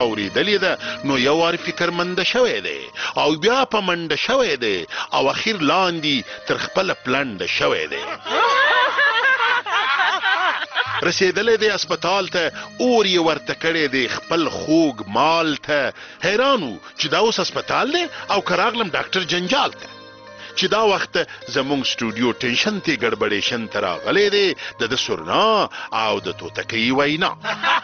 اورېدلې ده نو یو وار فکرمنده شوی دی او بیا په منډه شوی دی او اخیر لاندې تر خپله پلنډه شوی دی رسېدلی دی اسپتال ته اور یې ورته کړی دی خپل خوږ مال ته حیران و چې دا اوس اسپتال دی او که راغلم ډاکټر جنجال ته چې دا وخت زمونږ سټوډیو ټینشن ته ګډبډېشن ته راغلی دی د ده سرنا او د توتکۍ وینا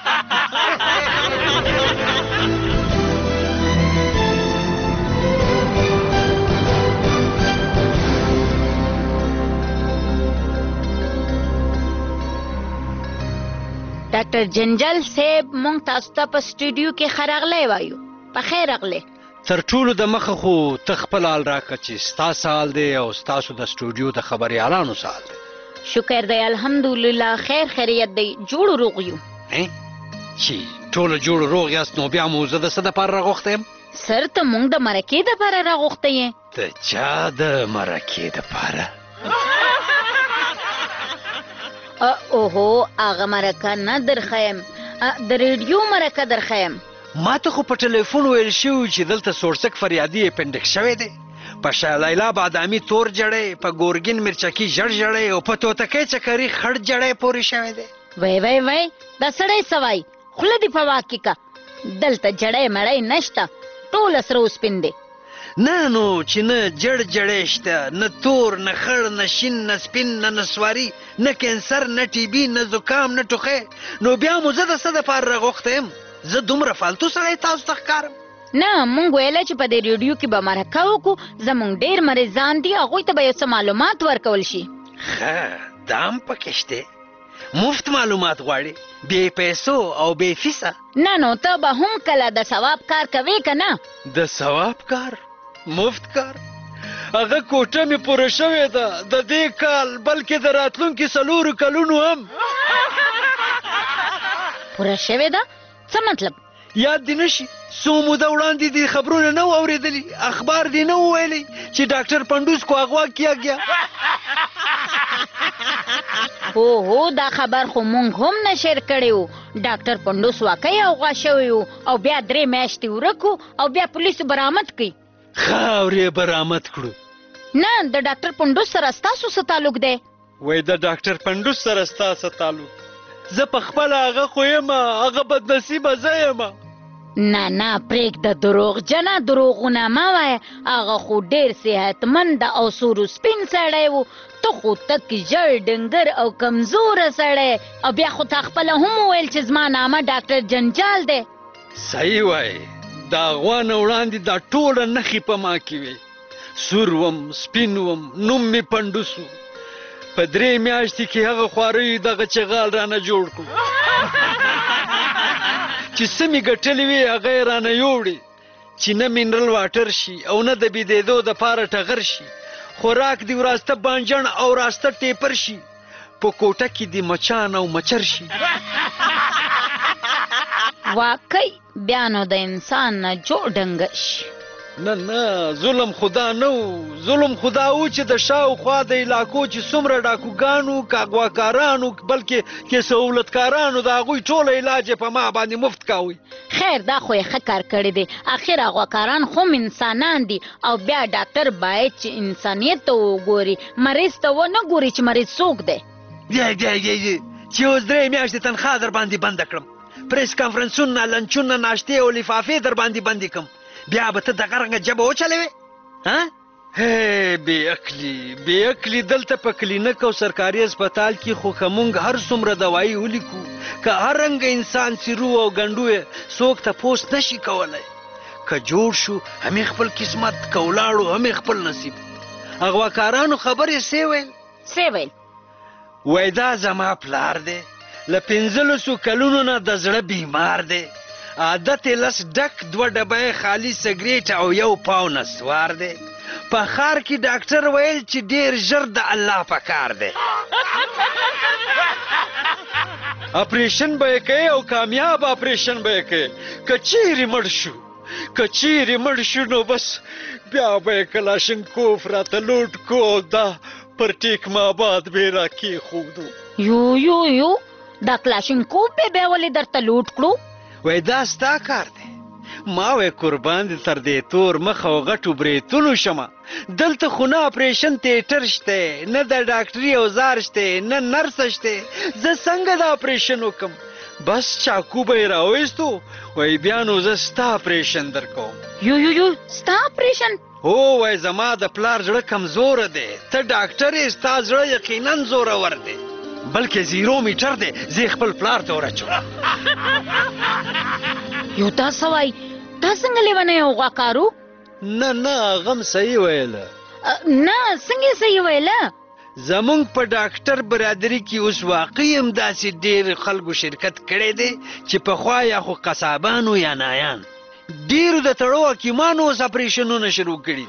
ډاکټر جنجال صاحب مونږ تاسو ته په سټوډیو کې ښه راغلی وایو په خیر راغلی تر ټولو د مخه خو ته خپل حال راکړه چې ستا سال دی او ستاسو د سټوډیو د خبریالانو سال دی شکر دی الحمدلله خیر خیریت دی جوړ روغ یو چې ټوله جوړ روغ یاست نو بیا مو زه د څه دپاره راغوښتی یم سر ته مونږ د مرکې دپاره راغوښتی یې د چا د مرکې دپاره اوهو هغه مرکه نه درښیم د ریډیو مرکه درښیم ما ته خو په ټلیفون ویل شوي چې دلته سورسک فریادي اپنډکس شوی دی په شاه لیلا بادامي تور جړی په ګورګین مرچکي ژړ جړی او په توتکۍ چکري خړ جړی پورې شوی دی وای دا سړی سوای خوله دې په واکې که دلته جړی مړی نشته ټوله سره وسپین دی نه نو چې نه جړ جړی شته نه تور نه خړ نه شین نه سپین نه نسواري نه کینسر نه ټي بي نه زکام نه ټوخی نو بیا مو زه د څه دپاره راغوښتی یم زه دومره فالتو سړی تاسو ته ښکارم نه مونږ ویله چې په دې ریډیو کې به مرکه وکړو زمونږ ډېر مریضان دي هغوی ته به یو څه معلومات ورکول شي ښه دا هم پکې شته مفت معلومات غواړي بې پیسو او بې فیسه نه نو ته به هم کله د ثواب کار کوې که نه د ثواب کار مفت کار هغه کوټه مې پوره شوې ده د دې کال بلکې د راتلونکي 4 کلونو هم پوره شوې ده څه مطلب یاد دې نشي څو موده وړاندې دې خبرونه نه و اورېدلي اخبار دې نه و ویلی چې ډاکټر پنډوس کو اغوا کیا گیا هو دا خبر خو مونږ هم نشر کړی و ډاکټر پنډوس واقعي اغوا شوی و او بیا 3 میاشتې ورک او بیا پولیسو برآمد کړي خاورې برآمد کړو نه د ډاکټر پنډوس سره ستاسو څه تعلق دی وای د ډاکټر پنډوس سره ستا څه تعلق زه په خپله هغه خو یم هغه بدنصیبه زه یم نه پرېږده دروغجنه دروغونه مه وایه هغه خو ډېر صحتمند او سور سپین سړی و ته خو تک ژړ ډنګر او کمزوره سړی او بیا خو تا خپله هم وویل چې زما نامه ډاکټر جنجال دی صحیح وایي د اغوا نه وړاندې دا ټوله نښې په ما کې وې سور وم سپین وم نوم مې پنډوس و په 3 میاشتې کې هغه خواریو دغه چغال رانه جوړ کړو چې څه مې ګټلې وې هغه یې رانه یوړې چې نه منرل واټر شي او نه د بېدېدو دپاره ټغر شي خوراک دې وراسته بانجڼ او راسته ټیپر شي په کوټه کې دې مچان او مچر شي واقعي بیا نو د انسان نه جوړ ډنګه شي نه ظلم خدا نه و ظلم خدا و چې د شاوخوا د علاقو چې څومره ډاکوګانو کاغواکارانو بلکې کې سهولتکارانو د هغوی ټوله علاج یې په ما باندې مفت کاوی خیر دا خو یې ښه کار کړی دی اخر هغواکاران خو انسانان دي او بیا ډاکټر باید چې انسانیت ته وګوري مریض ته ونه ګوري چې مریض څوک دی چې اوس 3 میاشتې تنخوا در باندې بنده کړم پریس کانفرنسونه لنچونه ناشتې او لفافې در باندې بندې کړم بیا به ته دغه رنګه جبه وچلوې بې عقلي دلته په کلینک او سرکاري اسپتال کې خو که مونږ هر څومره دوایي ولیکو که هر رنګه انسان سیرو او ګنډو یې څوک تپوس نشي کولی که جوړ شو همې خپل قسمت که ولاړو همې خپل نصیب اغواکارانو خبرې څه ویل وای دا زما پلار دی له 15 کلونو نه د زړه بیمار دی عادت یې 10 ډک 2 ډبه خالي سګریټ او 1 پاو نسوار دی په ښار کې ډاکټر ویل چې ډېر ژر د الله په کار دی اپریشن به یې کوي او کامیاب اپریشن به یې کوي که چیرې مړ شو نو بس بیا به یې کلاشنکوف راته لوټ کو او دا پر ټیک ماباد به یې راکېښودو یو دا کلاشنکوف به بیا ولې درته لوټ کړو وای دا ستا کار دی. ما وای قربان دې تر دې تور مخ او غټو بریتونو شمه. دلته خو نه اپریشن تیټر شته، نه د ډاکټري اوزار شته، نه نرس شته. زه څنګه د اپریشن وکم؟ بس چاکو به یې راویستو، وای بیا نو زه ستا اپریشن در کوم. یو ستا اپریشن؟ هو وای زما د پلار زړه کمزوره دی، ته ډاکټر یې، ستا زړه یقینا زورور دی، بلکې 0 میټر دی. زه خپل پلار ته ورچوم. یو تا سوای تا څنګه لیونی او غواکارو؟ نه غم صحیح ویله. نه څنګه صحیح ویله؟ زمونږ په ډاکټر برادری کې اوس واقعي هم داسې ډېر خلکو شرکت کړی دی چې پخوا یا خو قصابانو یا نایان. ډېرو د تړو حکیمانو اوس اپریشنونه شروع کړي.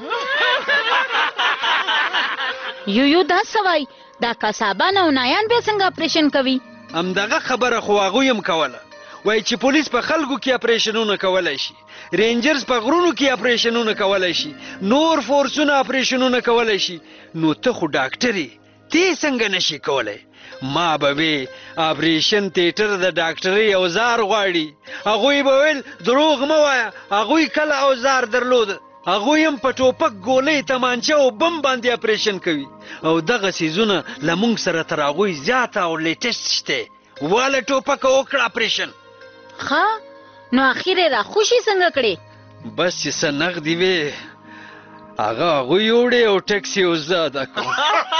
یو دا سوای دا قصابان او نایان بیا څنګه اپریشن کوي؟ همدغه خبره خو هغوی هم کوله. وای چې پولیس په خلکو کې اپریشنونه کولی شي، رینجرز په غرونو کې اپریشنونه کولی شي، نور فورسونه اپریشنونه کولی شي، نو ته خو ډاکټر یې، ته څنګه نشي کولی؟ ما به وی اپریشن تیټر د ډاکټري اوزار غواړي. هغوی به ویل دروغ مه وایه، هغوی کله اوزار درلود، هغوی هم په ټوپک ګولۍ تمانچه او بم باندې اپریشن کوي. او دغه څیزونه له موږ سره تر هغوی زیاته او لیټسټ شته. واله ټوپک وکړه اپریشن. ښه نو اخر یې راخوشي څنګه کړې؟ بس چې څه نغدې وې هغه هغوی وړې او ټکسي اوس زه ادا کوم.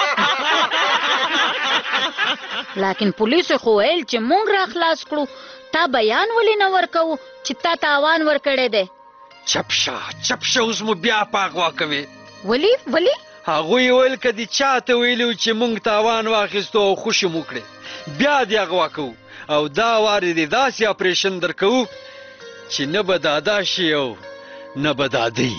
لیکن پولیسو خو ویل چې مونږ را خلاص کړو، تا بیان ولې نه ورکوو چې تا تاوان ورکړی دی؟ چپ شه اوس مو بیا په اغوا کوې. ولې؟ هغوی ویل که دې چاته ویلي چې مونږ تاوان واخیستو او خوشي مو کړې بیا دې اغوا کوو، او دا وارې دې داسې اپریشن در کوو چې نه به دادا شي او نه به دادی.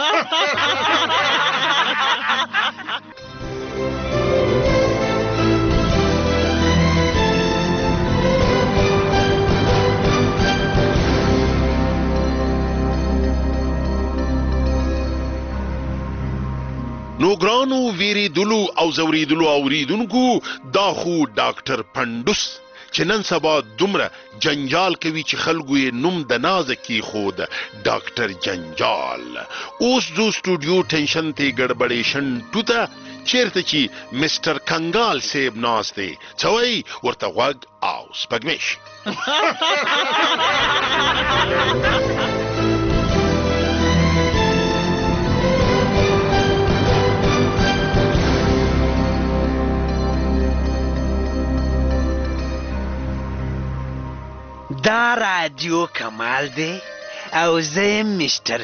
نو ګرانو ویریدلو او زوریدلو اوریدونکو، دا خو ډاکټر پندوس چې نن سبا دومره جنجال کوي چې خلکو یې نوم د نازه کېښود، ډاکټر جنجال. اوس ځو سټوډیو ټینشن ته ګډبډېشن ټوته چیرته چې مسټر کنګال صاحب ناست دی. څه وایي ورته غوږ او سپږمې شي. دا رادیو کمال دی او زه یم مستر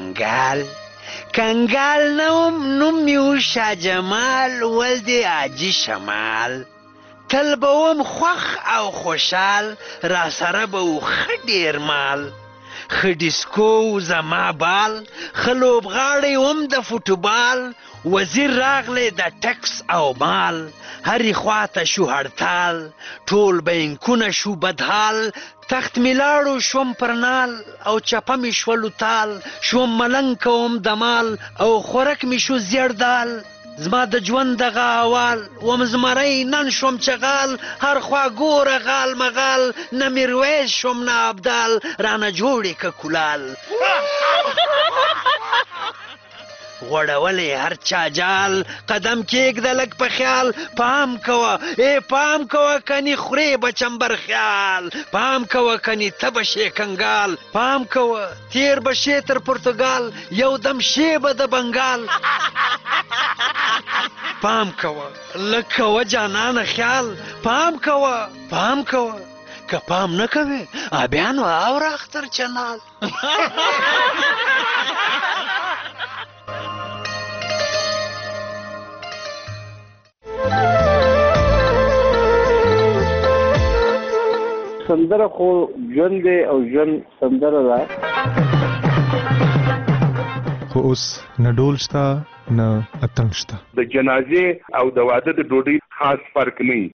کنګال نوم مې و شاه جمال ولد حاجي شمال. تل به وم خوښ او خوشحال، را سره به و ښه ډېر مال. ښه ډیسکو زما بال، ښه لوبغاړی وم د فوټبال. وزیر راغلی د ټکس او مال، هرې خواته شو هړتال. ټول بینکونه شو بدحال، تخت می لاړو شوم پر نال. او چپه می شولو تال، شوم ملنګ کوم د مال. او خورک می شو زیړ دال، زما د ژوند دغه احوال. وم زمری نن شوم چغال، هر خوا ګوره غال مغال. نه میرویس شوم نه ابدال، رانه جوړې که کولال. غوړولی هر چا جال، قدم کېږده لږ په خیال. پام کوه پام کوه کنی خورې به چمبر خیال. پام کوه کنی ته به شې کنګال. پام کوه تیر به شې تر پرتګال، یو دم شې به د بنګال. پام کوه لږ کوه جانانه خیال. پام کوه که پام نه کوې بیا نو اوره اختر چنال. سندره خو ژوند دی او ژوند سندره ده. خو اوس نه ډول شته نه اتڼ شته. د جنازې او د واده د ډوډۍ خاص فرق نه.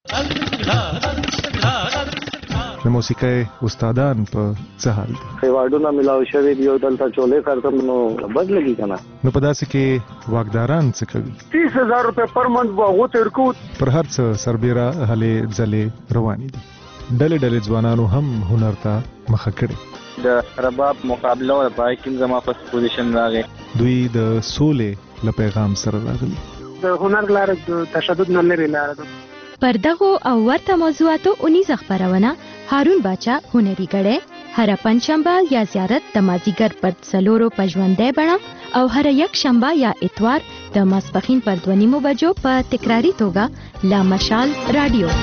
د موسیقۍ استادان په څه حال دي؟ ایوارډونه ملاو شوي دي او دلته چولې خرڅم نو بد لګي که نه. نو په داسې کې واکداران څه کوي؟ 30,000 روپۍ پر منت به هغو ته ورکوو. پر هر څه سربیره هلې ځلې روانې دي. ډلې ځوانانو هم هنر ته مخه کړې. د رباب مقابله او پای کې زما فرست پوزیشن راغی. دوی د سولې له پیغام سره راغلي. د هنر لاره د تشدد نه لري لاره ده. پر دغو او ورته موضوعاتو اونیزه خپرونه هارون باچا هنري غړی هر پنځشنبه یا زیارت د مازیګر پر 4 په ژوندۍ بڼه او هر یک شنبه یا اتوار د ماسپښین پر 2 بجو په تکراری توګه لا مشال رادیو.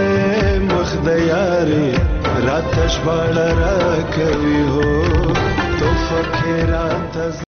مخ د یاري راتش بالا را کوي هو تو فکرات